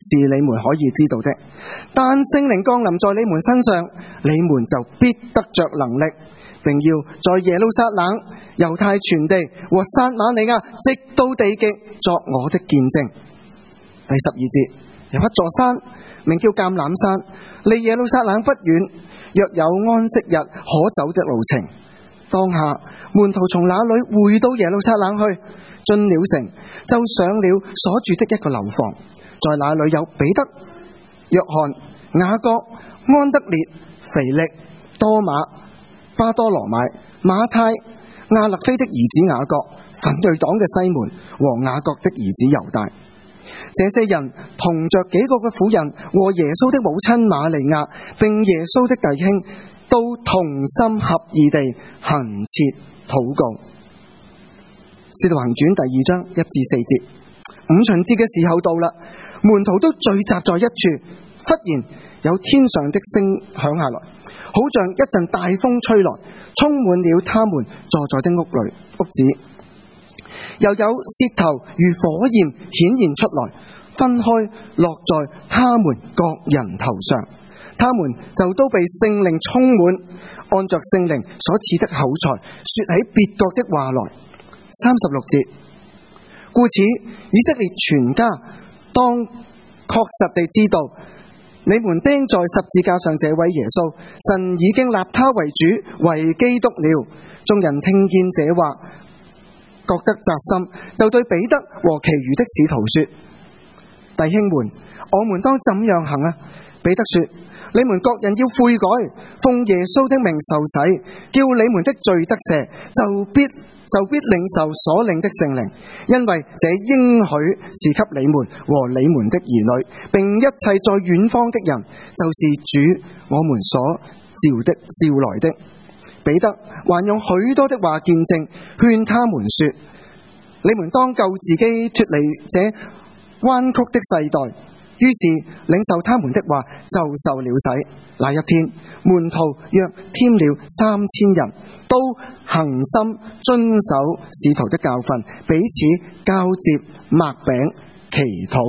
是你們可以知道的。但聖靈降臨在你們身上，你們就必得着能力，並要在耶路撒冷、猶太全地和撒瑪利亞直到地極作我的見證。第12節，有一座山名叫橄欖山，離耶路撒冷不遠，約有安息日可走的路程。當下門徒從那裏回到耶路撒冷去，進了城，就上了所住的一個樓房，在那裏有彼得、約翰、雅各、安德烈、腓力、多馬、巴多羅買、馬太、亞勒菲的兒子雅各、奮銳黨嘅西門和雅各的兒子猶大。這些人同着幾個嘅婦人和耶穌的母親瑪利亞，並耶穌的弟兄，都同心合意地恆切禱告。使徒行傳第2章1至4節。五旬節嘅時候到啦，門徒都聚集在一處，忽然有天上的聲響下來，好像一陣大風吹來，充滿了他們坐在的屋子。又有舌頭如火焰顯現出來，分開落在他們各人頭上，他們就都被聖靈充滿，按着聖靈所賜的口才說起別國的話來。36節，故此以色列全家當確實地知道，你們釘在十字架上這位耶穌，神已經立他為主為基督了。眾人聽見這話，覺得扎心，就對彼得和其餘的使徒說：弟兄們，我們當怎樣行啊？彼得說：你們各人要悔改，奉耶穌的名受洗，叫你們的罪得赦，就必領受所領的聖靈，因為這應許是給你們和你們的兒女，並一切在遠方的人，就是主我們所召來的。彼得還用許多的話見證，勸他們說：你們當救自己脫離這彎曲的世代。於是領受他們的話，就受了洗。那一天，門徒約添了3000人，都恒心遵守使徒的教訓，彼此交接擘餅祈禱。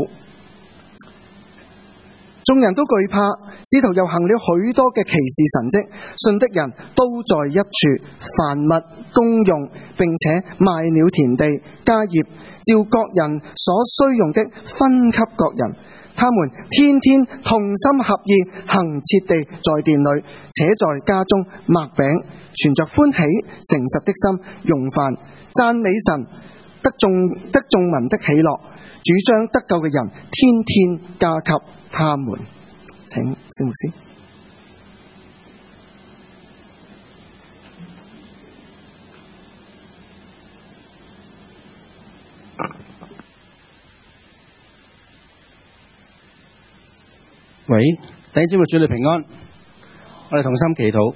眾人都懼怕，使徒又行了許多嘅奇事神蹟，信的人都在一處，凡物公用，並且賣了田地家業，照各人所需用的分給各人。他們天天同心合意，恆切地在殿裏，且在家中擘餅，存着歡喜誠實的心用飯，讚美神，得眾民的喜樂。主將得救嘅人天天加給他們。請司牧師。 喂，弟兄姊妹，主你平安，我哋同心祈禱。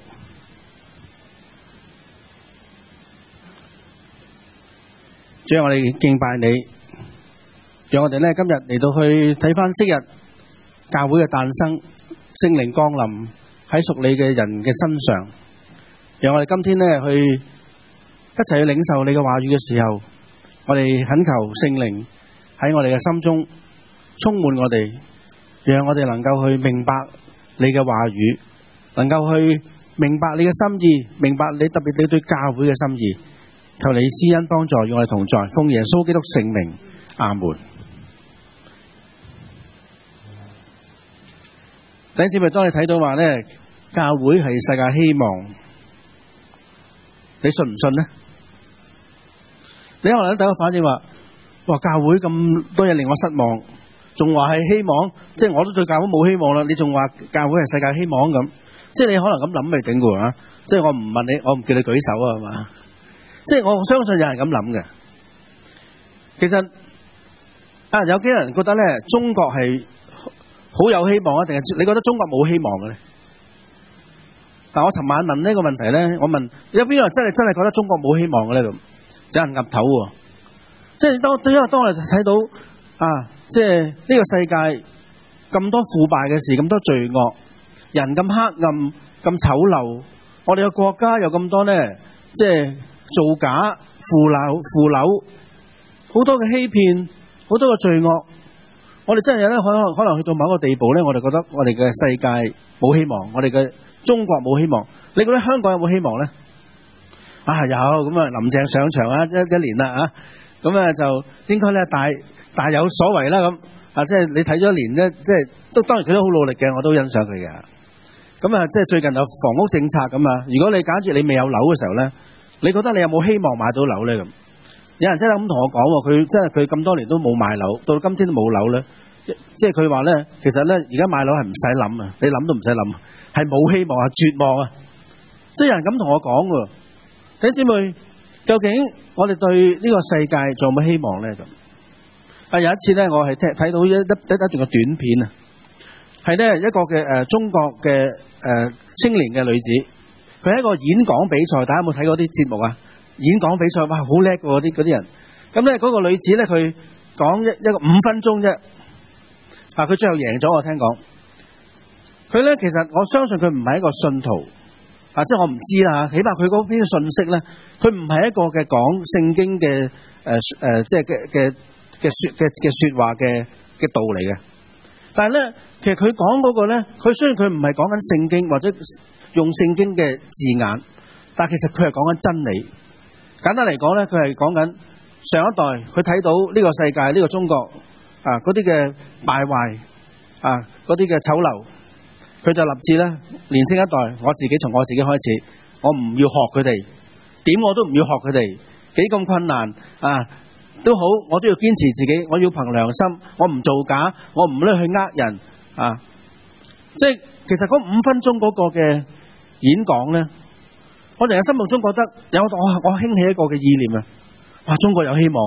主啊，我哋敬拜你，讓我哋今日嚟到去睇翻昔日教會嘅誕生，聖靈降臨喺屬你嘅人嘅身上，讓我哋今天去一齊去領受你嘅話語嘅時候，我哋懇求聖靈喺我哋嘅心中充滿我哋。讓我哋能夠去明白你嘅話語，能夠去明白你嘅心意，明白你特別你對教會嘅心意。求你施恩幫助，與我哋同在，奉耶穌基督聖名，阿門。弟兄姊妹，當你睇到話教會係世界希望，你信唔信呢？你可能第一個反應話：哇，教會咁多嘢令我失望。仲話係希望，即係我都對教會冇希望啦。你仲話教會係世界希望咁，即係你可能咁諗咪頂過啊？即係我唔問你，我唔叫你舉手啊，係嘛？即係我相信有人咁諗嘅。其實有幾人覺得中國係好有希望啊？定係你覺得中國冇希望嘅咧？但我尋晚問呢個問題我問有邊個人真係覺得中國冇希望嘅咧？咁有人岌頭喎。即係因為當我哋睇到即係呢個世界咁多腐敗嘅事，咁多罪惡，人咁黑暗、咁醜陋，我哋嘅國家有咁多即係造假、腐朽，好多嘅欺騙，好多嘅罪惡， 我哋真係咧可能去到某一個地步咧，我哋覺得我哋嘅世界冇希望，我哋嘅中國冇希望。你覺得香港有冇希望咧？有咁啊，林鄭上場一年啦咁就應該咧大有所為啦咁即係你睇咗一年咧，即係都當然佢都好努力嘅，我都欣賞佢嘅。咁即係最近有房屋政策咁啊。如果你假設你未有樓嘅時候咧，你覺得你有冇希望買到樓咧咁？有人真係咁同我講喎，佢咁多年都冇買樓，到今天都冇樓咧。即係佢話咧，其實咧而家買樓係唔使諗啊，你諗都唔使諗，係冇希望啊，絕望啊！即係有人咁同我講喎。弟兄姊妹，究竟我哋對呢個世界仲有冇希望咧咁？有一次咧，我係睇到一段嘅短片啊，係咧一個嘅中國嘅青年嘅女子，佢喺一個演講比賽，大家有冇睇過啲節目啊？演講比賽哇，好叻喎嗰啲人。咁咧嗰個女子咧，佢講一個5分鐘啫，佢最後贏咗，我聽講。佢咧其實我相信佢唔係一個信徒即係我唔知啦，起碼佢嗰邊信息咧，佢唔係一個嘅講聖經嘅即係嘅說話嘅道理嘅。但係咧，其實佢講嗰個咧，佢雖然佢唔係講緊聖經或者用聖經嘅字眼，但係其實佢係講緊真理。簡單嚟講咧，佢係講緊上一代佢睇到呢個世界呢個中國嗰啲嘅敗壞嗰啲嘅醜陋，佢就立志咧，年青一代，我自己從我自己開始，我唔要學佢哋，點我都唔要學佢哋，幾咁困難都好，我都要堅持自己，我要憑良心，我唔造假，我唔去呃人即係其實嗰5分鐘嗰個嘅演講咧，我哋喺心目中覺得我興起一個嘅意念中國有希望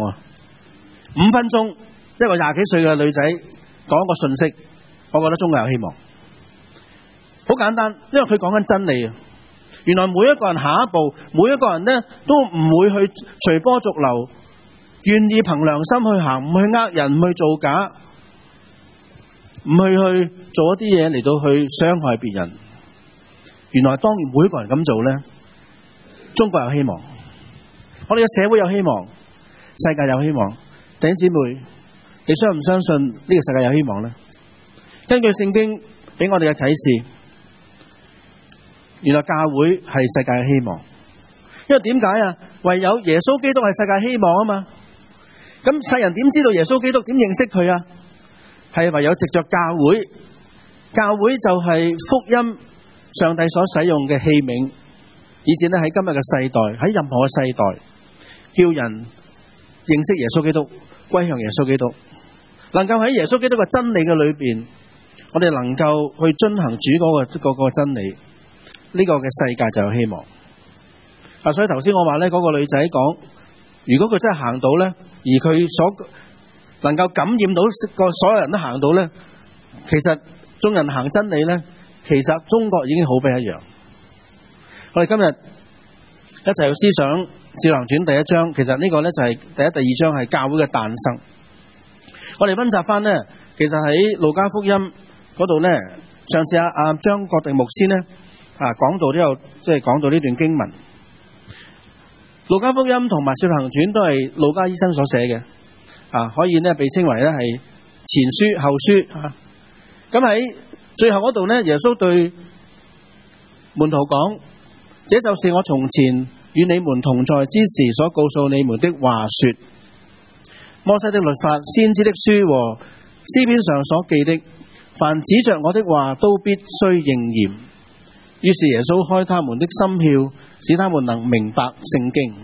5分鐘一個20幾歲嘅女仔講一個信息，我覺得中國有希望。好簡單，因為佢講緊真理原來每一個人下一步，每一個人呢都唔會去隨波逐流，願意憑良心去行，唔去呃人，唔去造假，唔去做一啲嘢嚟到去傷害別人。原來當然每一個人咁做呢，中國有希望，我哋嘅社會有希望，世界有希望。弟兄姊妹，你相唔相信呢個世界有希望呢？根據聖經俾我哋嘅啟示，原來教會係世界嘅希望。因為點解唯有耶穌基督係世界希望嘛。咁世人點知道耶穌基督，點認識佢係唯有藉着教會。教會就係福音上帝所使用嘅器皿，以至喺今日嘅世代，喺任何嘅世代，叫人認識耶穌基督，歸向耶穌基督，能夠喺耶穌基督嘅真理嘅裏邊，我哋能夠去遵行主嗰個真理，呢個嘅世界就有希望。所以頭先我話呢，嗰個女仔講，如果佢真係行到呢，而佢所能夠感染到所有人都行到呢，其實眾人行真理呢，其實中國已經好不一樣。我哋今日一齊去思想《使徒行傳》第1章，其實呢個呢就係第1、第2章係教會嘅誕生。我哋溫習翻呢，其實喺路加福音嗰度呢，上次張國定牧師呢講到都有即係講到呢段經文。路加福音同埋《使徒行傳》都係路加醫生所寫嘅，可以呢被稱為呢係前書後書。咁喺最後嗰度呢，耶穌對門徒講：這就是我從前與你們同在之時所告訴你們的話說，摩西的律法、先知的書和詩篇上所記的，凡指着我的話都必須應驗。於是耶穌開他們的心竅，使他們能明白聖經。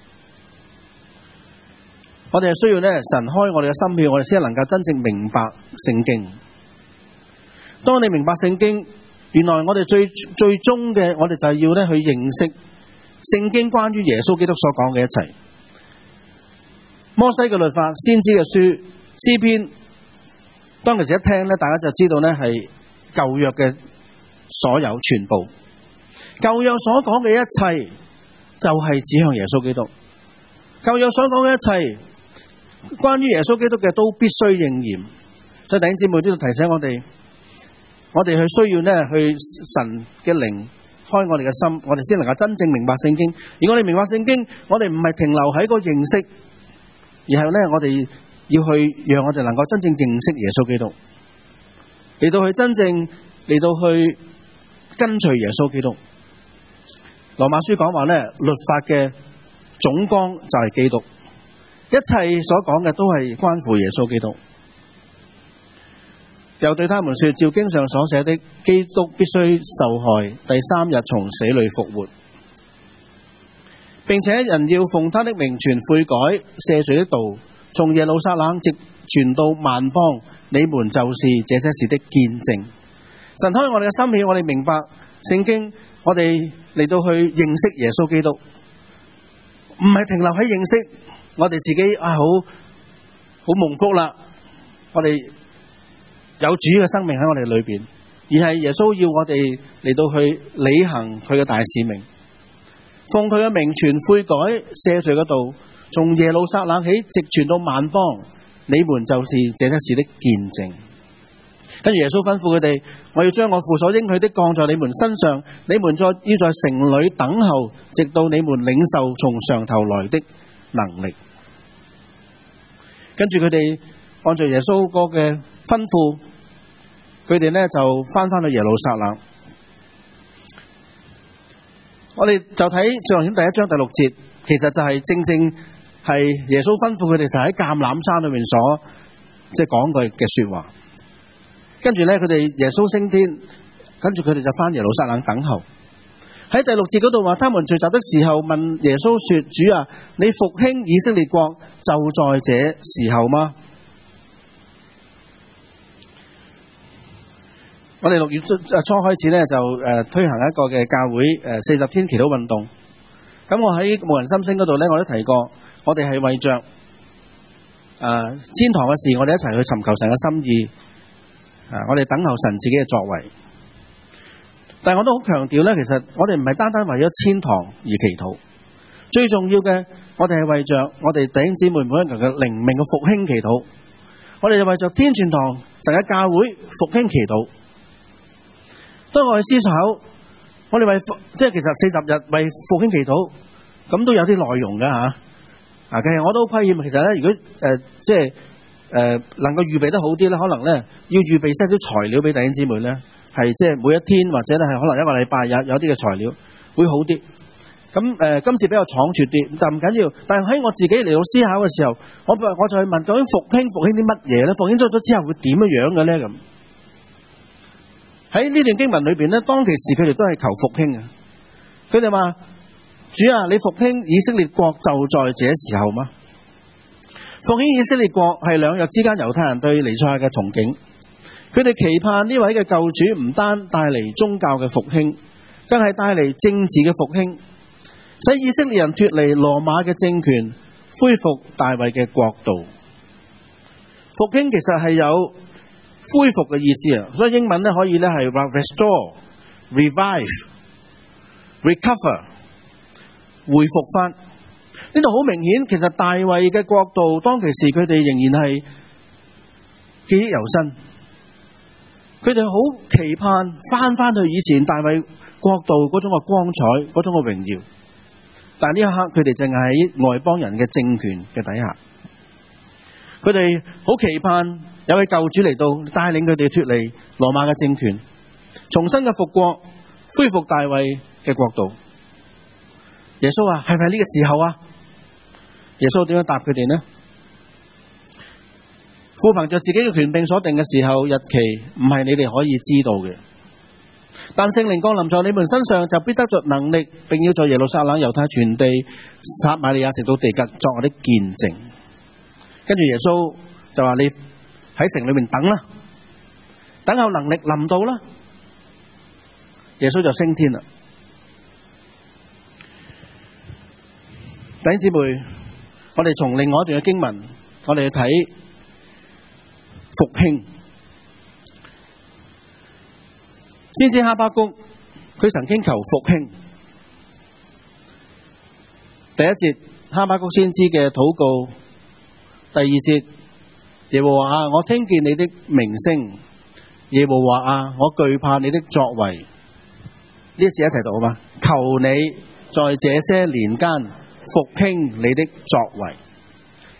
我哋係需要呢，神開我哋嘅心竅，我哋先能夠真正明白聖經。當你明白聖經，原來我哋最終嘅，我哋就係要呢去認識聖經關於耶穌基督所講嘅一切。摩西嘅律法、先知嘅書、詩篇，當其時一聽呢，大家就知道呢係舊約嘅所有全部。舊約所講嘅一切就係指向耶穌基督，舊約所講嘅一切關於耶穌基督嘅都必須應驗。所以弟兄姊妹都要提醒我哋去需要呢去神嘅靈開我哋嘅心，我哋先能夠真正明白聖經。而我哋明白聖經，我哋唔係停留喺個認識，而係呢我哋要去讓我哋能夠真正認識耶穌基督，嚟到去真正嚟到去跟隨耶穌基督。羅馬書講話咧，律法嘅總綱就係基督，一切所講嘅都係關乎耶穌基督。又對他們說，照經上所寫的，基督必須受害，第三日從死裏復活，並且人要奉他的名傳悔改赦罪的道，從耶路撒冷直傳到萬邦，你們就是這些事的見證。神開我哋嘅心竅，我哋明白聖經，我哋嚟到去認識耶穌基督，唔係停留喺認識我哋自己好蒙福啦，我哋有主嘅生命喺我哋裏邊，而係耶穌要我哋嚟到去履行佢嘅大使命，奉佢嘅名傳悔改赦罪嘅道，從耶路撒冷起直傳到萬邦，你們就是這些事的見證。跟住耶穌吩咐佢哋，我要將我父所應許的降在你們身上，你們要在城裏等候，直到你們領受從上頭來的能力。跟住佢哋按照耶穌個嘅吩咐，佢哋呢就翻去耶路撒冷。我哋就睇使徒行傳第1章第6節，其實就係正正係耶穌吩咐佢哋就喺橄欖山裏面所講句嘅說話。跟住呢，佢哋耶穌升天，跟住佢哋就翻耶路撒冷等候。喺第6節嗰度話，他們聚集的時候問耶穌說，主啊，你復興以色列國就在這時候嗎？我哋6月初開始呢，就推行一個嘅教會40天祈禱運動。咁我喺無人心聲嗰度呢，我都提過，我哋係為着天堂嘅事，我哋一齊去尋求神嘅心意。我哋等候神自己嘅作為。但係我都好強調呢，其實我哋唔係單單為咗天堂而祈禱，最重要嘅，我哋係為着我哋弟兄姊妹每一個人嘅靈命嘅復興祈禱。我哋就為着天全堂神嘅教會復興祈禱。當我去思考，我哋其實40日為復興祈禱，咁都有啲內容㗎吓。其實我都好虧欠，其實呢，如果能夠預備得好啲呢，可能呢要預備些少材料俾弟兄姊妹呢，係每一天或者呢係可能一個禮拜有啲嘅材料會好啲。咁今次比較倉促啲，但唔緊要。但係喺我自己嚟到思考嘅時候，我就去問究竟復興啲乜嘢呢？復興咗之後會點樣嘅呢？咁喺呢段經文裏邊呢，當其時佢哋都係求復興嘅。佢哋話：主啊，你復興以色列國就在這時候嗎？復興以色列國係兩日之間猶太人對彌賽亞嘅憧憬，佢哋期盼呢位嘅救主唔單帶嚟宗教嘅復興，更係帶嚟政治嘅復興，使以色列人脫離羅馬嘅政權，恢復大衛嘅國度。復興其實係有恢復嘅意思啊，所以英文咧可以咧係話 restore、revive、recover， 恢復翻。呢度好明顯，其實大衛嘅國度當其時佢哋仍然係記憶猶新，佢哋好期盼翻去以前大衛國度嗰種嘅光彩，嗰種嘅榮耀。但呢一刻佢哋淨係喺外邦人嘅政權嘅底下，佢哋好期盼有位救主嚟到帶領佢哋脫離羅馬嘅政權，重新嘅復國，恢復大衛嘅國度。耶穌話：係咪呢個時候啊？耶穌點樣答佢哋呢？父憑着自己嘅權柄所定嘅時候，日期唔係你哋可以知道嘅。但聖靈降臨在你們身上，就必得着能力，並要在耶路撒冷、猶太全地、撒瑪利亞直到地極作我的見證。跟住耶穌就話：你喺城裏面等啦，等候能力臨到啦。耶穌就升天啦。弟兄姊妹，我哋從另外一段嘅經文，我哋去睇復興。先知哈巴谷，佢曾經求復興。第一節哈巴谷先知嘅禱告，第二節耶和華啊，我聽見你的名聲，耶和華啊，我懼怕你的作為。呢一節一齊讀好嗎？求你在這些年間復興你的作為，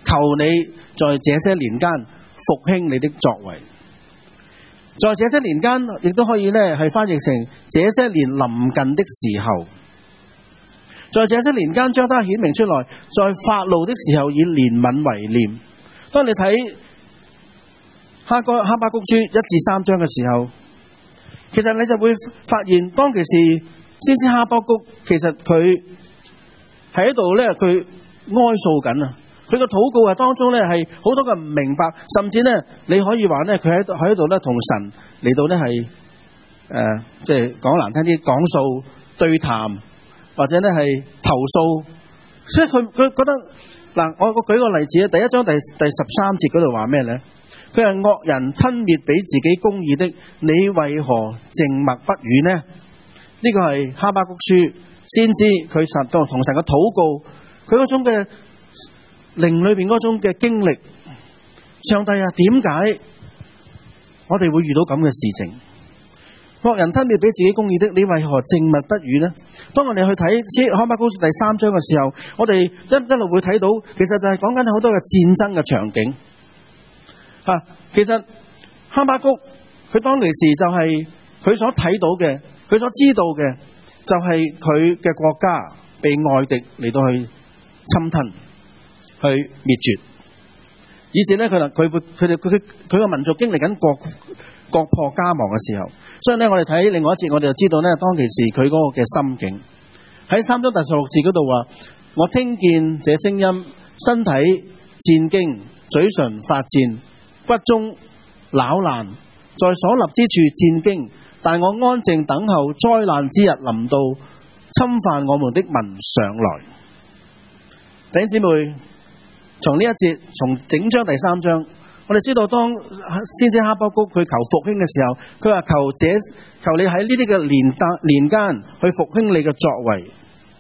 求你在這些年間復興你的作為。在這些年間亦都可以呢係翻譯成這些年臨近的時候。在這些年間將它顯明出來，在發怒的時候以憐憫為念。當你睇哈巴谷書1至3章嘅時候，其實你就會發現當其時先知哈巴谷其實佢喺度咧，佢哀訴緊啊！佢個禱告當中咧係好多嘅唔明白，甚至咧你可以話咧佢喺度咧同神嚟到咧係即係講難聽啲講數對談，或者咧係投訴。所以佢覺得嗱，我舉個例子啊，第1章第13節嗰度話咩咧？佢係惡人吞滅俾自己公義的，你為何靜默不語呢？呢個係哈巴谷書先知佢同神嘅禱告，佢嗰種嘅靈裏邊嗰種嘅經歷。上帝啊，點解我哋會遇到咁嘅事情？惡人吞滅俾自己公義的，你為何靜默不語呢？當我哋去睇哈巴谷書第3章嘅時候，我哋一路會睇到，其實就係講緊好多嘅戰爭嘅場景。其實哈巴谷佢當其時就係佢所睇到嘅，佢所知道嘅就係佢嘅國家被外敵嚟到去侵吞、去滅絕，以至咧佢個民族經歷緊國破家亡嘅時候。所以咧，我哋睇另外一節，我哋就知道咧，當其時佢嗰個嘅心境。喺3章第16節嗰度話：我聽見這聲音，身體戰驚，嘴唇發顫，骨中朽爛，在所立之處戰驚，但我安靜等候災難之日臨到，侵犯我們的民上來。弟兄姊妹，從呢一節，從整章第3章，我哋知道當先知哈巴谷佢求復興嘅時候，佢話求你喺呢啲嘅年間去復興你嘅作為。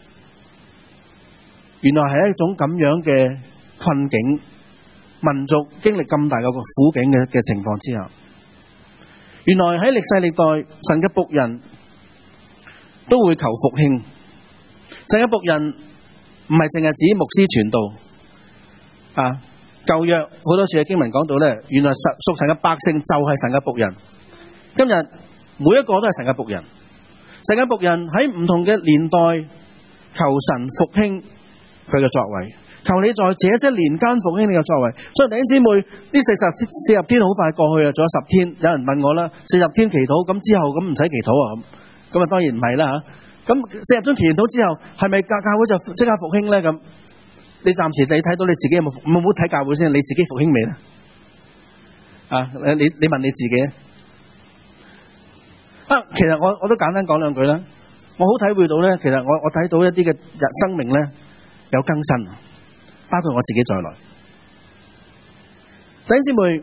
原來係一種咁樣嘅困境，民族經歷咁大個苦境嘅情況之下，原來喺歷世歷代神嘅僕人都會求復興。神嘅僕人唔係淨係指牧師傳道啊。舊約好多處嘅經文講到咧，原來屬神嘅百姓就係神嘅僕人。今日每一個都係神嘅僕人。神嘅僕人喺唔同嘅年代求神復興佢嘅作為，求你在這些年間復興你嘅作為。所以弟兄姊妹，呢40天好快過去啊，仲有10天。有人問我啦，40天祈禱咁之後咁唔使祈禱啊？咁啊當然唔係啦吓。咁40天祈禱之後，係咪教會就即刻復興咧？咁你暫時你睇到你自己有冇睇教會先？你自己復興未咧？你問你自己其實我都簡單講兩句啦。我好體會到咧，其實我睇到一啲嘅生命咧有更新，包括我自己在內。弟兄姊妹，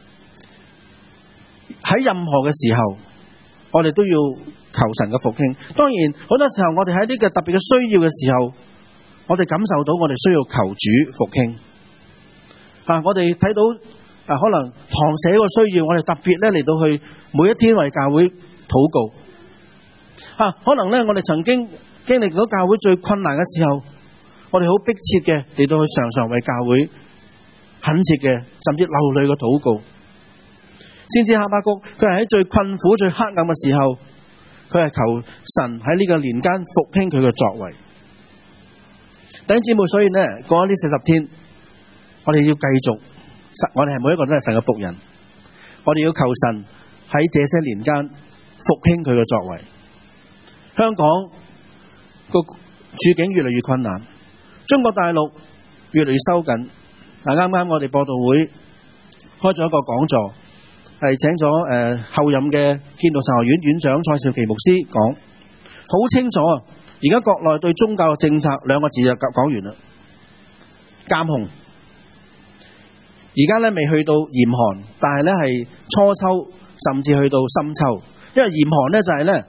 喺任何嘅時候，我哋都要求神嘅復興。當然好多時候我哋喺呢個特別嘅需要嘅時候，我哋感受到我哋需要求主復興。我哋睇到可能堂社個需要，我哋特別咧嚟到去每一天為教會禱告。可能咧我哋曾經經歷到教會最困難嘅時候，我哋好迫切嘅嚟到去常常為教會懇切嘅，甚至流淚嘅禱告。先知哈巴谷佢係喺最困苦、最黑暗嘅時候，佢係求神喺呢個年間復興佢嘅作為。弟兄姊妹，所以呢過咗呢40天，我哋要繼續，我哋係每一個都係神嘅僕人，我哋要求神喺這些年間復興佢嘅作為。香港個處境越嚟越困難，中國大陸越嚟越收緊。啱啱我哋播道會開咗一個講座，係請咗後任嘅建道神學院院長蔡兆祺牧師講，好清楚啊！而家國內對宗教嘅政策2個字就講完啦，監控。而家咧未去到嚴寒，但係咧係初秋，甚至去到深秋。因為嚴寒咧就係咧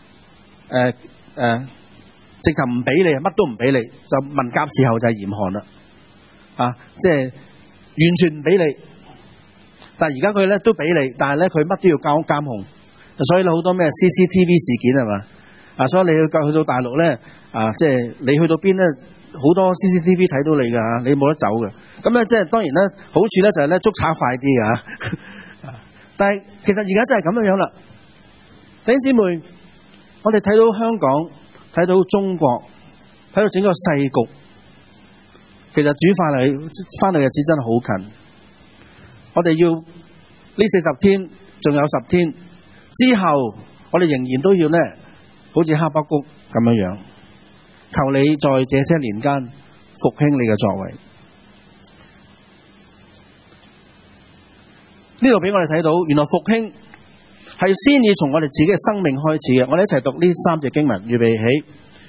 直頭唔俾你，乜都唔俾你，就文革時候就係嚴寒啦，即係完全唔俾你。但係而家佢咧都俾你，但係咧佢乜都要監控，所以好多咩 CCTV 事件係嘛，所以你去到大陸咧，即係你去到邊咧， 好多 CCTV 睇到你㗎，你冇得走嘅。咁咧即係當然咧，好處咧就係咧捉賊快啲㗎。但係其實而家真係咁樣啦，弟兄姊妹，我哋睇到香港，睇到中國，睇到整個世局，其實主翻嚟嘅日子真係好近。我哋要呢40天，仲有10天之後，我哋仍然都要呢，好似哈巴谷咁樣，求你在這些年間復興你嘅作為。呢度俾我哋睇到，原來復興係先要從我哋自己嘅生命開始嘅。我哋一齊讀呢3節經文，預備起。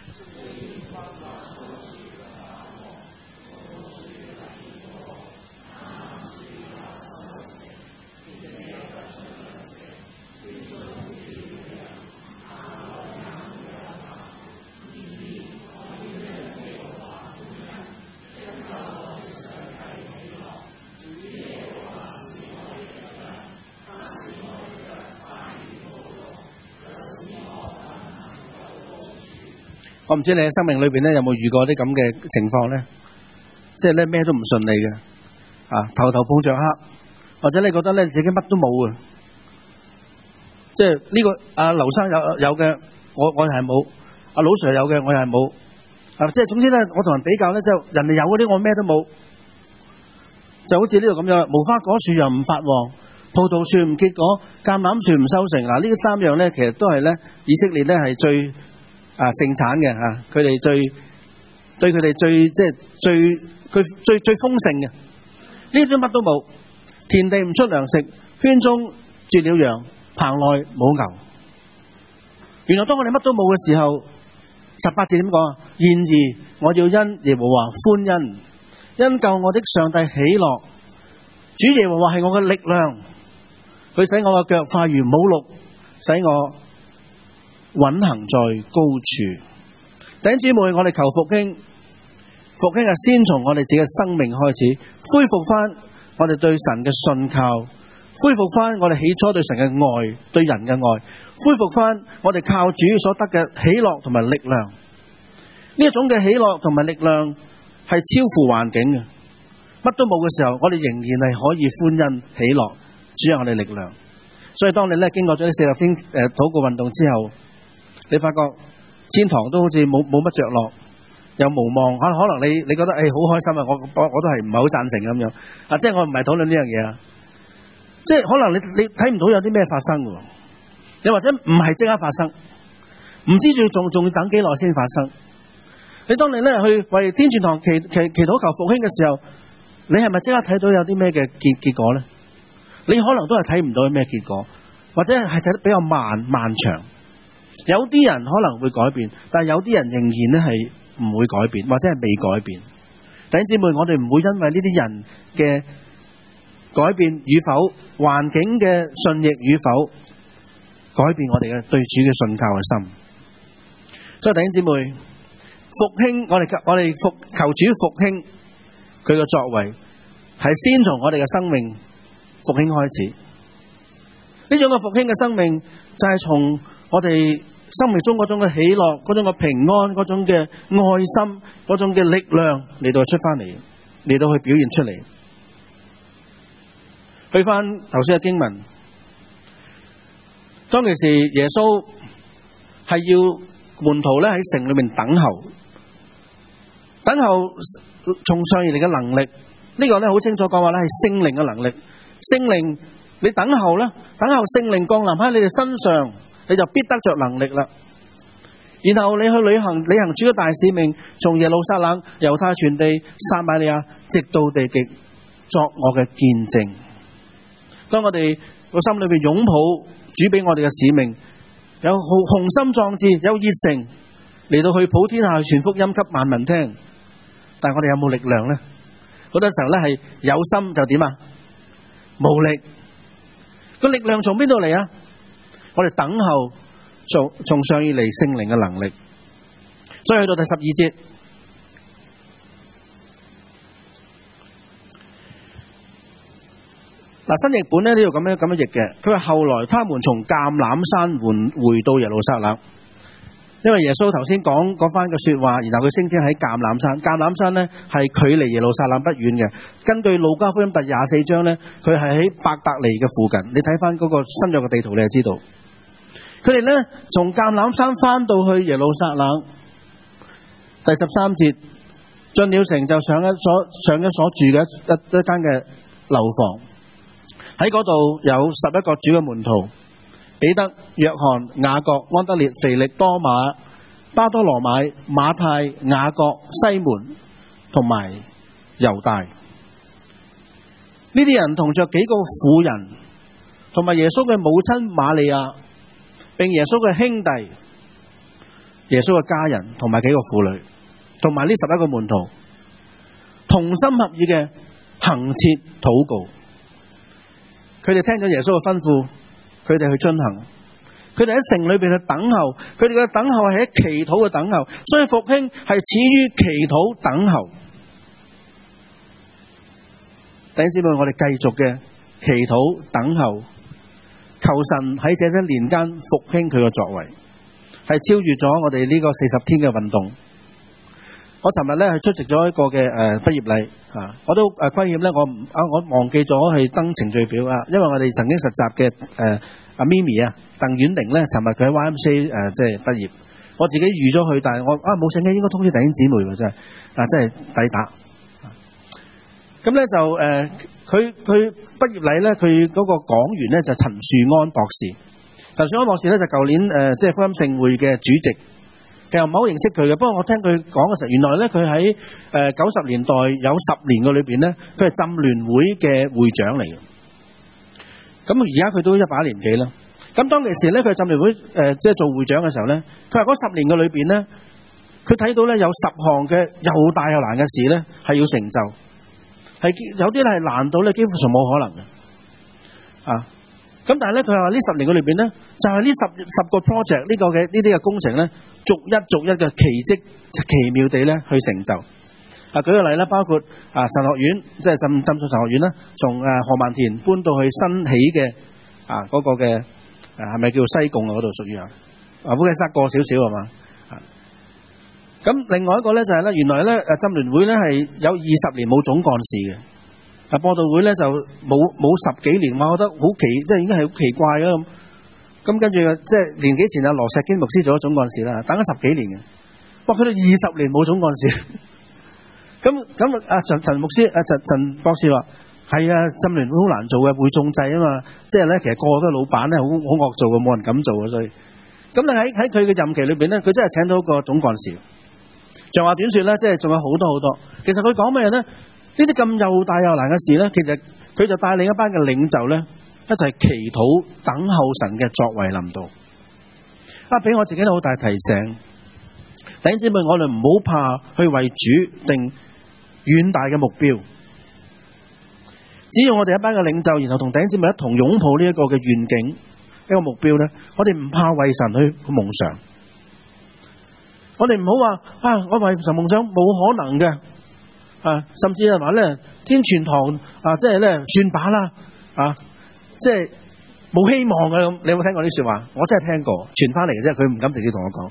我唔知你喺生命裏邊咧有冇遇過啲咁嘅情況咧，即係咧咩都唔順利嘅，頭頭碰着黑，或者你覺得咧自己乜都冇嘅，即係呢個劉生有嘅，我係冇，老 Sir 有嘅我又係冇，即係總之咧，我同人比較咧，就人哋有嗰啲我咩都冇，就好似呢度咁樣，無花果樹又唔發旺，葡萄樹唔結果，橄欖樹唔收成。嗱，呢3樣咧，其實都係咧以色列咧係最盛產嘅嚇，佢哋對佢哋最豐盛嘅。呢啲乜都冇，田地唔出糧食，圈中絕了羊，棚內冇牛。原來當我哋乜都冇嘅時候，18節點講啊？然而我要因耶和華歡欣，因救我的上帝喜樂。主耶和華係我嘅力量，佢使我嘅腳快如母鹿，使我穩行在高處。弟兄姊妹，我哋求復興，復興係先從我哋自己嘅生命開始，恢復翻我哋對神嘅信靠，恢復翻我哋起初對神嘅愛，對人嘅愛，恢復翻我哋靠主所得嘅喜樂同埋力量。呢一種嘅喜樂同埋力量係超乎環境嘅，乜都冇嘅時候，我哋仍然係可以歡欣喜樂，主係我哋力量。所以當你咧經過咗呢40天禱告運動之後，你發覺天堂都好似冇乜着落，又無望。可能你覺得好開心啊！我都係唔係好贊成咁樣啊！即係我唔係討論呢樣嘢啊！即係可能你睇唔到有啲咩發生喎，又或者唔係即刻發生，唔知仲要等幾耐先發生。你當你咧去為天主堂祈禱求復興嘅時候，你係咪即刻睇到有啲咩嘅結果咧？你可能都係睇唔到咩結果，或者係睇得比較漫長。有啲人可能會改變，但係有啲人仍然咧係唔會改變，或者係未改變。弟兄姊妹，我哋唔會因為呢啲人嘅改變與否，環境嘅順逆與否，改變我哋嘅對主嘅信靠嘅心。所以弟兄姊妹，復興我哋求主復興佢嘅作為，係先從我哋嘅生命復興開始。呢種嘅復興嘅生命就係從我哋生命中嗰種嘅喜樂，嗰種嘅平安，嗰種嘅愛心，嗰種嘅力量嚟到出翻嚟，嚟到去表現出嚟。去翻頭先嘅經文，當其時耶穌係要門徒咧喺城裏面等候從上而嚟嘅能力。呢個咧好清楚講話咧係聖靈嘅能力。聖靈你等候咧，等候聖靈降臨喺你哋身上，你就必得着能力啦。然後你去履行主嘅大使命，從耶路撒冷、猶太全地、撒瑪利亞，直到地極，作我嘅見證。當我哋個心裏邊擁抱主俾我哋嘅使命，有雄心壯志，有熱誠嚟到去普天下去傳福音給萬民聽，但係我哋有冇力量呢？好多時候咧係有心就點啊？無力。個力量從邊度嚟啊？我哋等候從上而嚟聖靈嘅能力。所以去到第12節，新譯本呢度咁樣譯嘅，佢話後來他們從橄欖山回到耶路撒冷。 因為耶穌頭先講嗰番嘅說話，然後佢升天喺橄欖山。橄欖山呢係距離耶路撒冷不遠嘅。根據路加福音第24章呢，佢係喺伯特利嘅附近。你睇翻嗰個新約嘅地圖，你就知道。佢哋呢從橄欖山翻到去耶路撒冷，第13節進了城就上咗所住嘅一間嘅樓房，喺嗰度有11個主嘅門徒。彼得、約翰、雅各、安德烈、腓力、多馬、巴多羅買、馬太、雅各、西門同埋猶大，呢啲人同着幾個婦人，同埋耶穌嘅母親瑪利亞，並耶穌嘅兄弟、耶穌嘅家人，同埋幾個婦女，同埋呢11個門徒，同心合意嘅恆切禱告。佢哋聽咗耶穌嘅吩咐，佢哋去遵行，佢哋喺城裏邊去等候，佢哋嘅等候係喺祈禱嘅等候，所以復興係始於祈禱等候。弟兄姊妹，我哋繼續嘅祈禱等候，求神喺這些年間復興佢嘅作為，係超越咗我哋呢個40天嘅運動。我尋日咧係出席咗一個嘅畢業禮啊，我都虧欠咧，我忘記咗去登程序表啊，因為我哋曾經實習嘅阿咪咪啊，鄧婉玲咧，尋日佢喺 YMCA 即係畢業，我自己預咗去，但係我冇醒嘅，應該通知弟兄姊妹喎，真係真係抵打。咁咧就佢畢業禮咧，佢嗰個講員咧就陳樹安博士。陳樹安博士咧就舊年即係福音聖會嘅主席。其實唔係好認識佢嘅，不過我聽佢講嘅時候，原來咧佢喺90年代有10年嘅裏邊咧，佢係浸聯會嘅會長嚟嘅。咁而家佢都100年幾啦。咁當其時咧，佢浸聯會即係做會長嘅時候咧，佢話嗰10年嘅裏邊咧，佢睇到咧有10項嘅又大又難嘅事咧係要成就，係有啲咧係難到咧幾乎上冇可能嘅啊。咁但係咧，佢話呢10年嘅裏邊咧，就係呢十個 project 呢個嘅呢啲嘅工程咧，逐一嘅奇蹟奇妙地咧去成就。舉個例啦，包括神學院，即係浸信神學院啦，從何文田搬到去新起嘅嗰個嘅係咪叫做西貢嗰度屬於烏溪沙過少少係嘛？咁另外一個咧就係咧，原來咧浸聯會咧係有20年冇總幹事嘅。播道會咧就冇10幾年，我覺得好奇，即係已經係好奇怪嘅咁。咁跟住即係年幾前羅石堅牧師做咗總幹事啦，等咗10幾年嘅。哇！佢哋20年冇總幹事。咁陳牧師陳博士話：係啊，浸聯會好難做嘅，會眾制啊嘛。即係咧，其實個個都係老闆咧，好惡做嘅，冇人敢做嘅。所以咁你喺佢嘅任期裏邊咧，佢真係請到一個總幹事。長話短説咧，即係仲有好多。其實佢講咩咧？呢啲咁又大又難嘅事呢，其實佢就帶領一班嘅領袖呢，一齊祈禱等候神嘅作為臨到。俾我自己都好大提醒，弟兄姊妹，我哋唔好怕去為主定遠大嘅目標。只要我哋一班嘅領袖，然後同弟兄姊妹一同擁抱呢一個嘅願景，一個目標呢，我哋唔怕為神去夢想。我哋唔好話我為神夢想冇可能嘅。甚至係話咧，天全堂即係咧算把啦，即係冇希望嘅咁。你有冇聽過呢啲說話？我真係聽過，傳翻嚟嘅啫，佢唔敢直接同我講。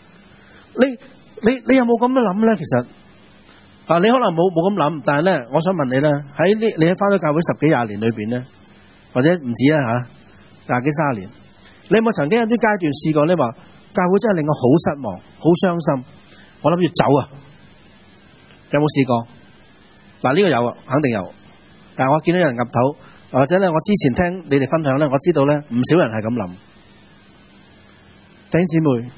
你有冇咁樣諗咧？其實你可能冇咁諗，但係咧，我想問你咧，你喺翻咗教會10幾20年裏邊咧，或者唔止啦20幾30年，你有冇曾經有啲階段試過咧話教會真係令我好失望、好傷心，我諗住走啊？有冇試過？呢個有，肯定有。但係我見到有人岌頭，或者咧，我之前聽你哋分享咧，我知道咧，唔少人係咁諗。弟兄姊妹，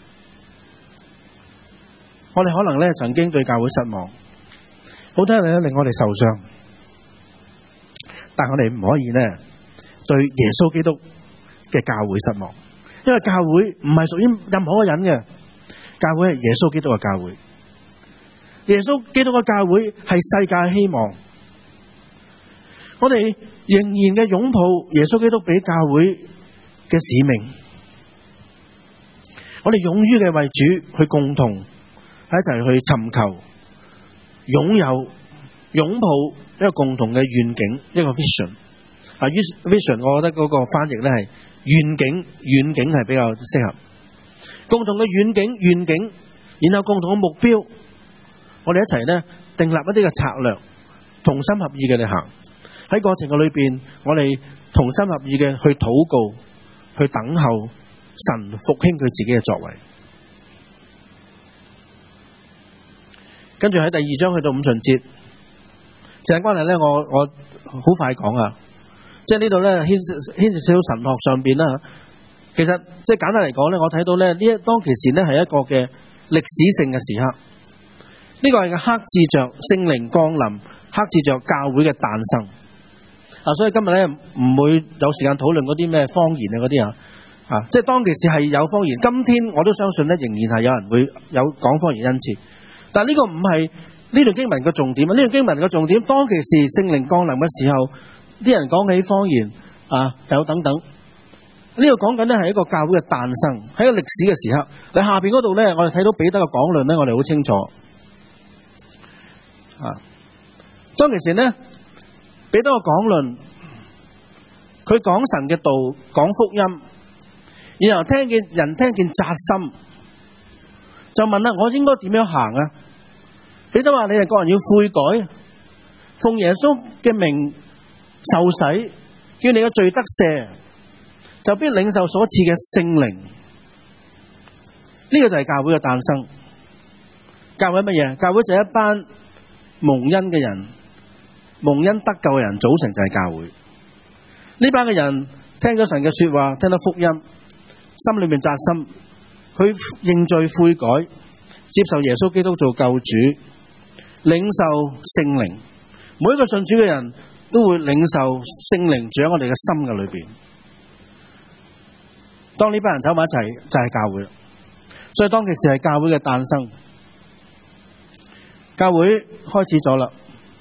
我哋可能咧曾經對教會失望，好多人咧令我哋受傷，但係我哋唔可以咧對耶穌基督嘅教會失望，因為教會唔係屬於任何一個人嘅，教會係耶穌基督嘅教會。耶穌基督嘅教會係世界希望，我哋仍然嘅擁抱耶穌基督俾教會嘅使命，我哋勇於嘅為主去共同一齊去尋求、擁抱一個共同嘅願景，一個 vision。vision 我覺得嗰個翻譯咧係願景係比較適合。 共同嘅願景，然後共同嘅目標，我哋一齊咧訂立一啲嘅策略，同心合意嘅嚟行。喺過程嘅裏邊，我哋同心合意嘅去禱告，去等候神復興佢自己嘅作為。跟住喺第2章去到五旬節，時間關係咧，我好快講啊。即係呢度咧牽涉少少神學上邊啦。其實即係簡單嚟講咧，我睇到咧呢當其時咧係一個嘅歷史性嘅時刻。呢個係刻字着聖靈降臨，刻字着教會嘅誕生。所以今日咧唔會有時間討論嗰啲咩方言啊嗰啲即係當其時係有方言。今天我都相信咧，仍然係有人會有講方言恩賜。但係呢個唔係呢段經文嘅重點啊！呢段經文嘅重點，當其時聖靈降臨嘅時候，啲人講起方言有等等。呢個講緊咧係一個教會嘅誕生，喺一個歷史嘅時刻。喺下邊嗰度咧，我哋睇到彼得嘅講論咧，我哋好清楚。當其時咧，彼得嘅講論，佢講神嘅道，講福音，然後人聽見扎心，就問啦：我應該點樣行啊？彼得話：你哋各人要悔改，奉耶穌嘅名受洗，叫你嘅罪得赦，就必領受所賜嘅聖靈。呢個就係教會嘅誕生。教會乜嘢？教會就係一班蒙恩嘅人，蒙恩得救嘅人組成就係教會。呢班嘅人聽咗神嘅說話，聽到福音，心裏面扎心，佢認罪悔改，接受耶穌基督做救主，領受聖靈。每一個信主嘅人都會領受聖靈住喺我哋嘅心嘅裏邊。當呢班人走埋一齊，就係教會。所以當其時係教會嘅誕生，教會開始咗啦。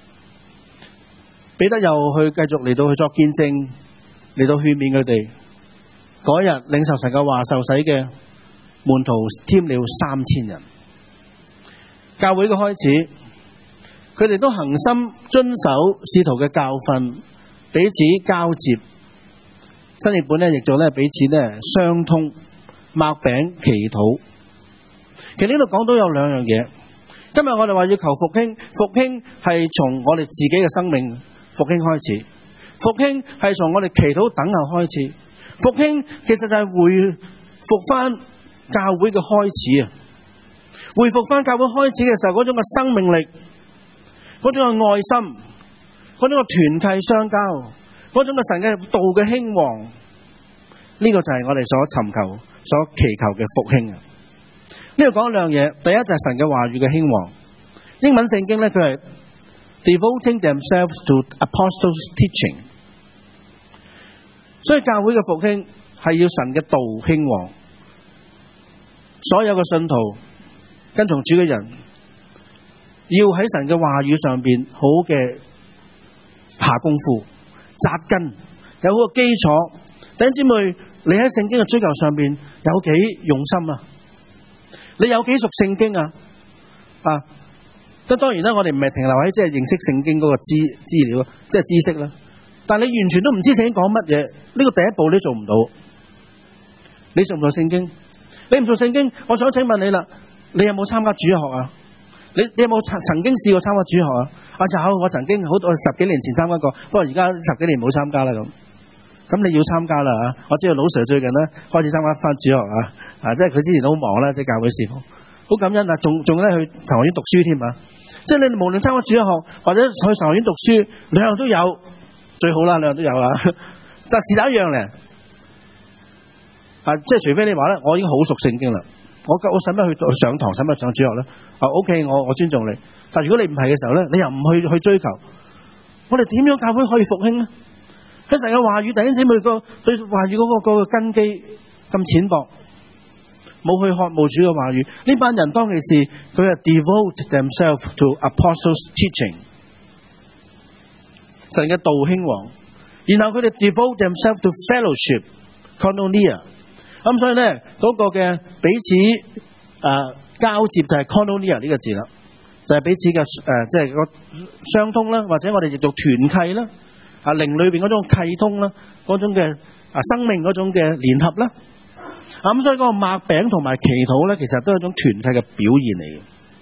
彼得又去繼續嚟到去作見證，嚟到勸勉佢哋。嗰日領受神嘅話受洗嘅門徒添了3000人。教會嘅開始，佢哋都恒心遵守使徒嘅教訓，彼此交接。新譯本咧譯做咧彼此咧相通，擘餅祈禱。其實呢度講到有兩樣嘢。今日我哋話要求復興，復興係從我哋自己嘅生命復興開始，復興係從我哋祈禱等候開始。復興其實就係回復翻教會嘅開始啊！回復翻教會開始嘅時候嗰種嘅生命力，嗰種嘅愛心，嗰種嘅團契相交，嗰種嘅神嘅道嘅興旺，呢個就係我哋所尋求、所祈求嘅復興啊！呢度講兩樣嘢，第一就係神嘅話語嘅興旺。英文聖經咧，佢係 devoting themselves to apostles' teaching。所以教會嘅復興係要神嘅道興旺，所有嘅信徒跟從主嘅人，要喺神嘅話語上邊好嘅下功夫，扎根，有好個基礎。弟兄姊妹，你喺聖經嘅追求上邊有幾用心啊？你有幾熟聖經啊？當然啦，我哋唔係停留喺即係認識聖經嗰個資料，即係知識啦。但係你完全都唔知聖經講乜嘢，呢個第一步你做唔到。你熟唔熟聖經？你唔熟聖經，我想請問你啦，你有冇參加主日學啊？你有冇曾經試過參加主日學啊？有，我曾經好10幾年前參加過，不過而家10幾年冇參加啦咁。咁你要參加啦啊！我知道老 Sir 最近咧開始參加翻主學即係佢之前都好忙啦，即係教會事奉，好感恩啊！仲咧去神學院讀書添啊！即係你無論參加主日學或者去神學院讀書，兩樣都有，最好啦，兩樣都有啦。但係有一樣咧，即係除非你話咧，我已經好熟聖經啦，我使乜去上堂，使乜上主學咧？OK， 我尊重你。但係如果你唔係嘅時候咧，你又唔去追求，我哋點樣教會可以復興咧？喺神嘅話語，弟兄姊妹對話語嗰個根基咁淺薄，冇去渴慕主嘅話語。呢班人當其時，佢係 devote themselves to apostles' teaching， 神嘅道興旺，然後佢哋 devote themselves to fellowship koinonia。咁所以咧嗰個嘅彼此交接就係 koinonia 呢個字啦，就係彼此嘅即係個相通啦，或者我哋亦做團契啦。靈裏邊嗰種契通啦，嗰種嘅生命嗰種嘅聯合啦， 咁所以嗰個擘餅同埋祈禱咧，其實都係一種團契嘅表現嚟嘅。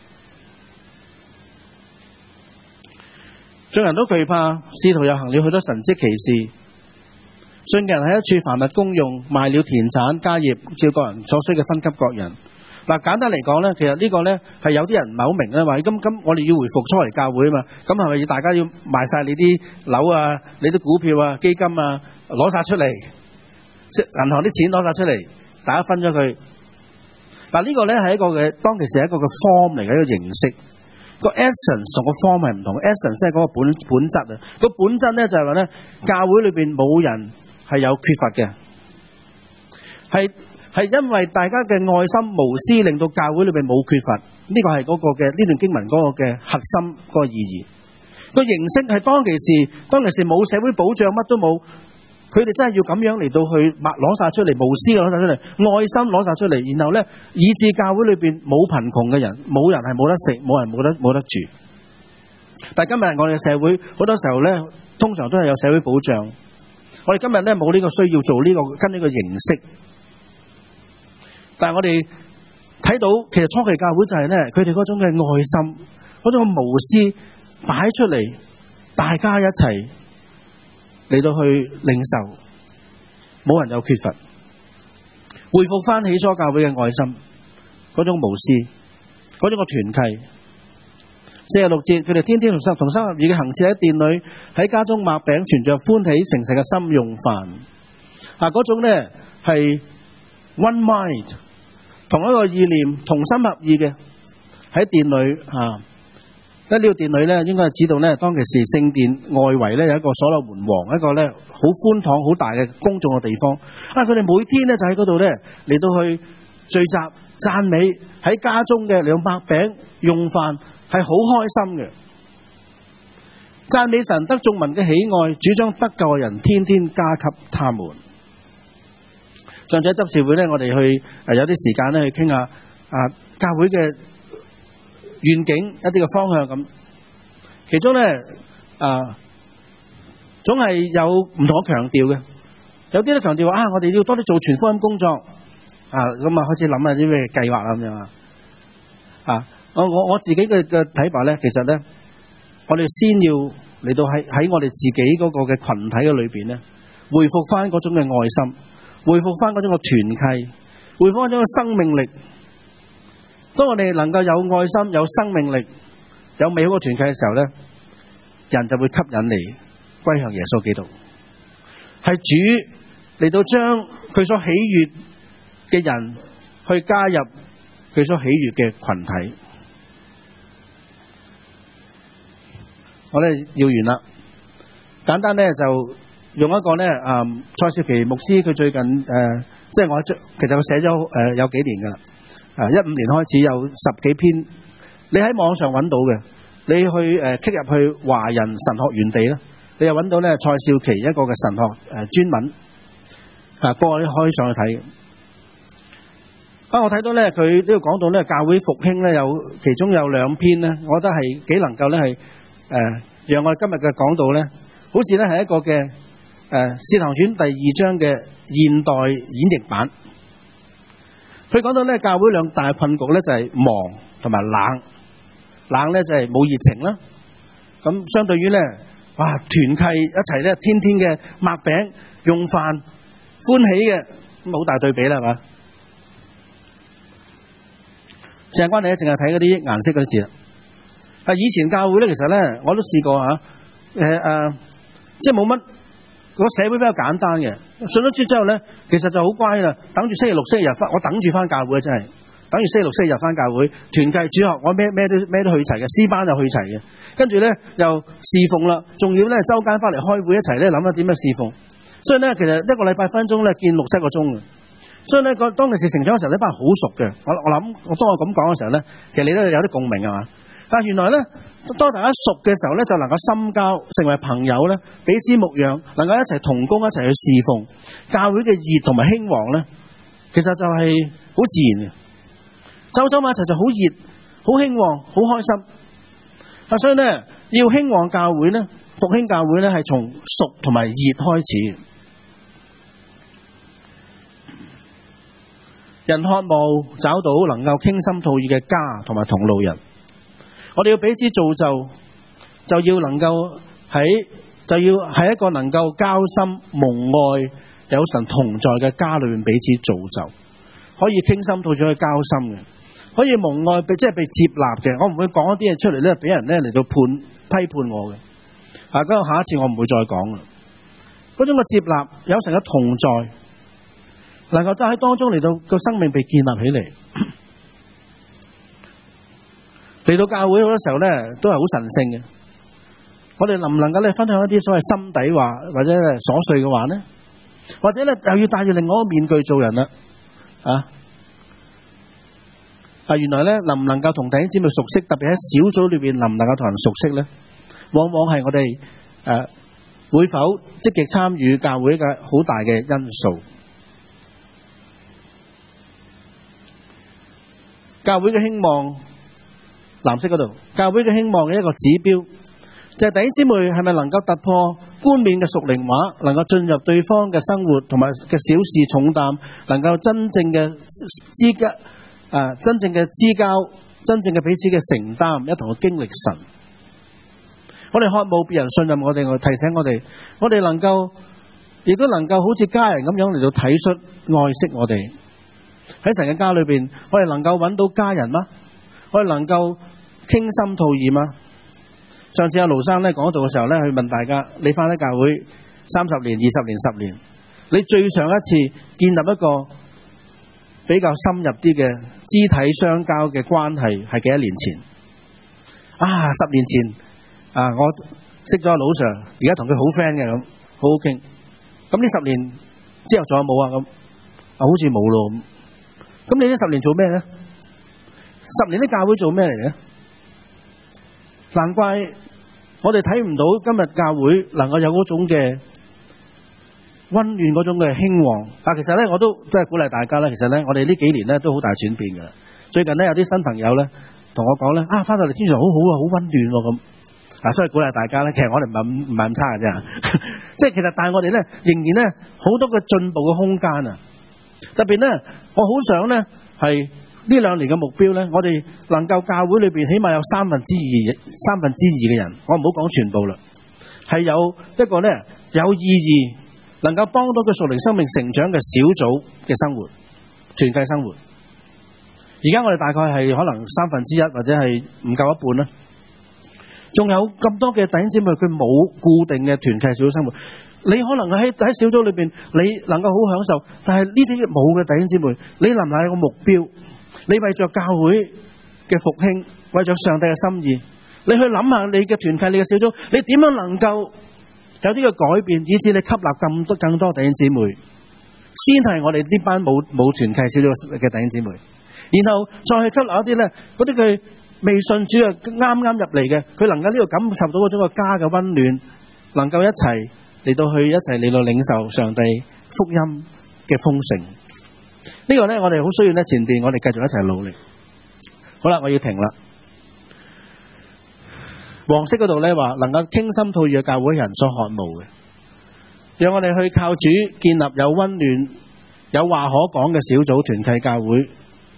眾人都懼怕，使徒又行了許多神蹟奇事。信嘅人喺一處凡物公用，賣了田產家業，照個人所需嘅分給各人。嗱，簡單嚟講咧，其實呢個咧係有啲人唔係好明咧，話咁我哋要回復初嚟教會啊嘛，咁係咪要大家要賣晒你啲樓啊、你啲股票啊、基金啊，攞晒出嚟，即銀行啲錢攞晒出嚟，大家分咗佢。嗱，呢個咧係一個嘅當其時係一個嘅 form 嚟嘅一個形式，個 essence 同個 form 係唔同。essence 即係嗰個本質啊，個本質咧就係話咧，教會裏邊冇人係有缺乏嘅，係因為大家嘅愛心無私，令到教會裏邊冇缺乏。呢個係嗰個嘅呢段經文嗰個嘅核心嗰個意義。個形式係當其時冇社會保障，乜都冇，佢哋真係要咁樣嚟到去攞晒出嚟，無私攞晒出嚟，愛心攞晒出嚟，然後咧以致教會裏邊冇貧窮嘅人，冇人係冇得食，冇人冇得住。但係今日我哋嘅社會好多時候咧，通常都係有社會保障。我哋今日咧冇呢個需要做呢個跟呢個形式。但係我哋睇到，其實初期教會就係咧，佢哋嗰種嘅愛心，嗰種無私擺出嚟，大家一齊嚟到去領受，冇人有缺乏，恢復翻起初教會嘅愛心，嗰種無私，嗰種個團契。46節，佢哋天天同心合意嘅行事喺殿裏，喺家中擘餅，存着歡喜誠實嘅心用飯。嗰種咧係 one mind。同一個意念，同心合意嘅喺殿裏喺呢個殿裏咧，應該係知道咧，當其時聖殿外圍咧有一個所羅門王，一個咧好寬敞好大嘅公眾嘅地方。佢哋每天咧就喺嗰度咧嚟到去聚集讚美，喺家中嘅嚟到擘餅用飯，係好開心嘅。讚美神得眾民嘅喜愛，主將得救嘅人天天加給他們。上次喺執事會咧，我哋去有啲時間咧去傾下教會嘅願景一啲嘅方向咁。其中咧總係有唔同嘅強調嘅，有啲咧強調話我哋要多啲做傳福音工作咁開始諗下啲咩計劃啦咁樣我自己嘅睇法咧，其實咧我哋先要嚟到喺我哋自己嗰個嘅群體嘅裏邊咧，恢復翻嗰種嘅愛心。恢復翻嗰種嘅團契，恢復翻嗰種嘅生命力。當我哋能夠有愛心、有生命力、有美好嘅團契嘅時候咧，人就會吸引你歸向耶穌基督。係主嚟到將佢所喜悅嘅人去加入佢所喜悅嘅群體。我哋要完啦，簡單咧就。用一個咧，蔡少琪牧師佢最近即係其實佢寫咗有幾年㗎啦，15年開始有10幾篇，你喺網上揾到嘅，你去click 入去華人神學園地咧，你又揾到咧蔡少琪一個嘅神學專文，個個都可以上去睇。我睇到咧佢呢度講到咧教會復興咧有其中有2篇咧，我覺得係幾能夠咧係讓我哋今日嘅講道咧，好似咧係一個嘅。使徒行傳第2章嘅現代演繹版，佢講到咧教會2大困局咧就係忙同埋冷咧就係冇熱情啦。咁相對於咧，團契一齊咧天天嘅擘餅用飯歡喜嘅，咁好大對比啦，係嘛？時間關係咧，淨係睇嗰啲顏色嗰啲字啦。以前教會咧，其實咧我都試過即係冇乜。個社會比較簡單嘅，信咗主之後咧，其實就好乖啦。等住星期六、星期日翻，我等住翻教會真係等住星期六、星期日翻教會。團契主學我咩都去齊嘅，詩班就去齊嘅。跟住咧又侍奉啦，仲要咧周間翻嚟開會一齊咧諗下點樣侍奉。所以咧其實一個禮拜分鐘咧見6-7個鐘嘅。所以咧當其時成長嘅時候呢班好熟嘅。我諗當我咁講嘅時候咧，其實你都有啲共鳴係嘛？但係原來咧，當大家熟嘅時候咧，就能夠深交，成為朋友咧，彼此牧養，能夠一齊同工，一齊去侍奉。教會嘅熱同埋興旺咧，其實就係好自然嘅。走埋一齊就好熱，好興旺，好開心。所以咧，要興旺教會咧，復興教會咧，係從熟同埋熱開始。 人渴慕找到能夠傾心吐意嘅家同埋同路人。我哋要彼此造就，就要喺一個能夠交心蒙愛有神同在嘅家裏面彼此造就，可以傾心吐意去交心嘅，可以蒙愛即係被接納嘅。我唔會講一啲嘢出嚟咧，俾人咧嚟到批判我嘅。咁下一次我唔會再講啦。嗰種嘅接納，有神嘅同在，能夠喺當中嚟到個生命被建立起嚟。嚟到教會好多時候咧，都係好神聖嘅。我哋能唔能夠咧分享一啲所謂心底話或者瑣碎嘅話呢？或者咧又要戴住另外一個面具做人啦？原來咧能唔能夠同弟兄姊妹熟悉，特別喺小組裏邊能唔能夠同人熟悉咧？往往係我哋會否積極參與教會嘅好大嘅因素。教會嘅興旺，藍色嗰度，教會嘅興旺嘅一個指標，就係弟兄姊妹係咪能夠突破冠冕嘅屬靈話，能夠進入對方嘅生活同埋嘅小事重擔，能夠真正嘅知交，真正嘅知交，真正嘅彼此嘅承擔，一同去經歷神。我哋渴慕別人信任我哋，提醒我哋，我哋能夠亦都能夠好似家人咁樣嚟到體恤愛惜我哋。喺神嘅家裏邊，我哋能夠揾到家人嗎？我哋能夠傾心吐意嗎？上次阿盧生咧講道嘅時候咧，去問大家：你翻喺教會30年、20年、10年，你最上一次建立一個比較深入啲嘅肢體相交嘅關係係幾多年前？10年前。我識咗阿老 Sir， 而家同佢好 friend 嘅，咁好好傾。咁呢10年之後仲有冇啊？咁好似冇咯。咁你呢10年做咩咧？10年啲教會做咩嚟嘅？難怪我哋睇唔到今日教會能夠有嗰種嘅溫暖，嗰種嘅興旺。但其實咧，我都真係鼓勵大家咧。其實咧，我哋呢幾年咧都好大轉變㗎。最近咧有啲新朋友咧同我講咧，翻到嚟天上好好啊，好溫暖喎咁。所以鼓勵大家咧，其實我哋唔係咁差嘅啫，即係其實但係我哋咧仍然咧好多嘅進步嘅空間啊！特別咧，我好想咧係呢2年嘅目標咧，我哋能夠教會裏邊起碼有三分之二嘅人，我唔好講全部啦，係有一個咧有意義，能夠幫到佢屬靈生命成長嘅小組嘅生活、團契生活。而家我哋大概係可能1/3或者係唔夠一半啦。仲有咁多嘅弟兄姊妹，佢冇固定嘅團契小組生活。你可能喺小組裏邊，你能夠好享受，但係呢啲冇嘅弟兄姊妹，你能唔能有個目標？你為着教會嘅復興，為着上帝嘅心意，你去諗下你嘅團契、你嘅小組，你點樣能夠有啲嘅改變，以致你吸納更多弟兄姊妹，先係我哋呢班冇團契小組嘅弟兄姊妹，然後再去吸納一啲咧，嗰啲佢未信主啊，啱入嚟嘅，佢能夠呢度感受到嗰種個家嘅溫暖，能夠一齊嚟到領受上帝福音嘅豐盛。呢個咧，我哋好需要咧，前邊我哋繼續一齊努力。好啦，我要停啦。黃色嗰度咧話，能夠傾心吐意嘅教會人所渴慕嘅，讓我哋去靠主建立有溫暖、有話可講嘅小組團契教會。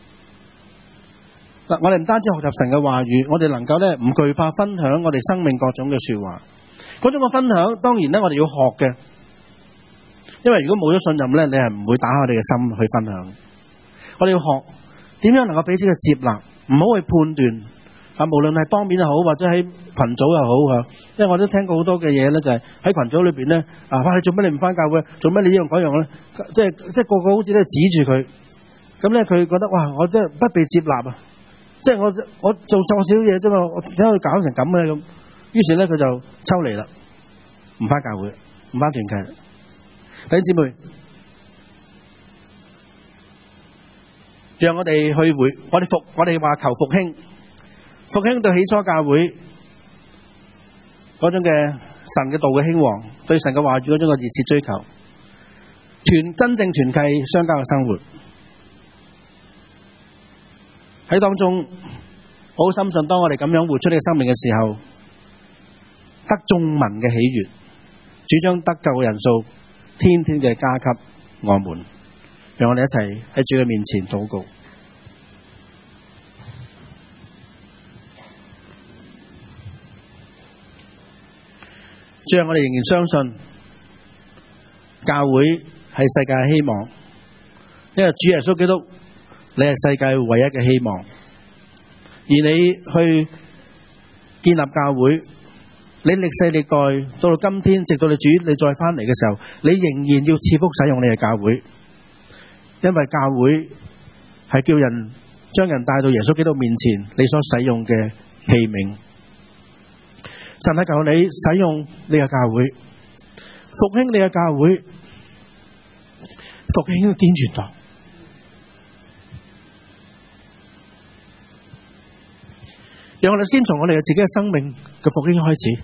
我哋唔單止學習神嘅話語，我哋能夠咧唔懼怕分享我哋生命各種嘅說話。嗰種嘅分享，當然咧我哋要學嘅，因為如果冇咗信任咧，你係唔會打開我哋嘅心去分享。我哋要學點樣能夠彼此嘅接納，唔好去判斷。無論係當面又好，或者喺群組又好，因為我都聽過好多嘅嘢咧，就係喺群組裏邊咧，你做乜你唔翻教會？做乜你呢樣嗰樣咧？即係個個好似咧指住佢，咁咧佢覺得哇，我真係不被接納啊！即係我做錯少嘢啫嘛，我點解會搞成咁咧咁？於是咧佢就抽離啦，唔翻教會，唔翻團契。弟兄姊妹，讓我哋我哋話求復興，復興對起初教會嗰種嘅神嘅道嘅興旺，對神嘅話語嗰種嘅熱切追求，真正團契相交嘅生活。喺當中，我好深信，當我哋咁樣活出呢個生命嘅時候，得眾民嘅喜悅，主將得救嘅人數天天嘅加給我們。 讓我哋一齊喺主嘅面前禱告。主啊，我哋仍然相信教會係世界嘅希望，因為主耶穌基督，你係世界唯一嘅希望，而你去建立教會，你歷世歷代到今天，直到你主你再翻嚟嘅時候，你仍然要賜福使用你嘅教會，因為教會係叫人將人帶到耶穌基督面前，你所使用嘅器皿。神啊，求你使用你嘅教會，復興你嘅教會，復興天傳堂。讓我哋先從我哋嘅自己嘅生命嘅復興開始，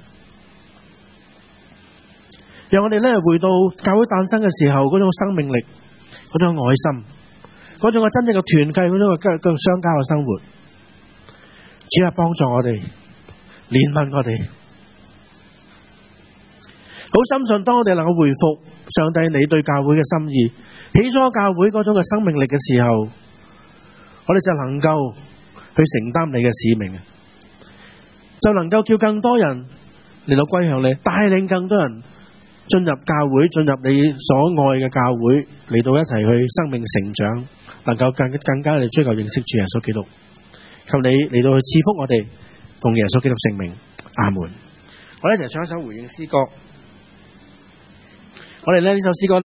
讓我哋咧回到教會誕生嘅時候嗰種生命力、嗰種愛心、嗰種嘅真正嘅團契、嗰種嘅相交嘅生活。主啊，幫助我哋，憐憫我哋。好深信，當我哋能夠回復上帝你對教會嘅心意，起初教會嗰種嘅生命力嘅時候，我哋就能夠去承擔你嘅使命，就能夠叫更多人嚟到歸向你，帶領更多人進入教會，進入你所愛嘅教會，嚟到一齊去生命成長，能夠更加嚟追求認識主耶穌基督。求你嚟到去賜福我哋，奉耶穌基督聖名，阿門。我哋一齊唱一首回應詩歌。我哋呢首詩歌。